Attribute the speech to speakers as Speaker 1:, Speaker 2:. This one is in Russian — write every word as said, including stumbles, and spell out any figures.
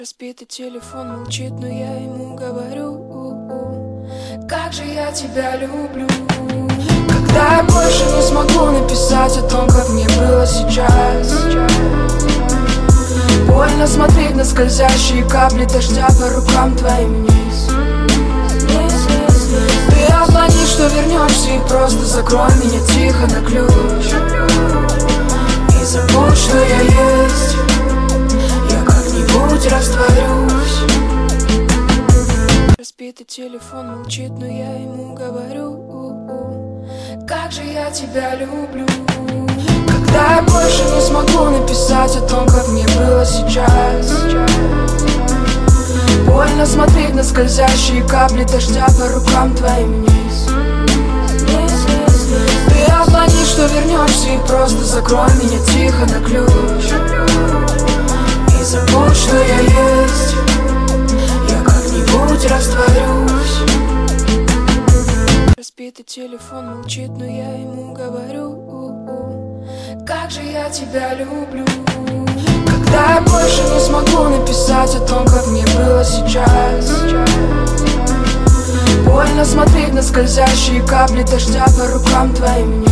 Speaker 1: Разбитый телефон молчит, но я ему говорю: как же я тебя люблю. Когда я больше не смогу написать о том, как мне было сейчас. Больно смотреть на скользящие капли дождя по рукам твоим вниз. Ты обмани, что вернешься, и просто закрой меня тихо на ключ. И забудь, что я есть. Я как-нибудь растворюсь. Разбитый телефон молчит, но я ему говорю: как же я тебя люблю. Когда я больше не смогу написать о том, как мне было сейчас. Больно смотреть на скользящие капли дождя по рукам твоим вниз. Ты обмани, что вернешься, и просто закрой меня тихо на ключ. И забудь, что я есть. Я как-нибудь растворюсь. Разбитый телефон молчит, но я ему говорю: как же я тебя люблю. Когда я больше не смогу написать о том, как мне было сейчас. Больно смотреть на скользящие капли дождя по рукам твоим.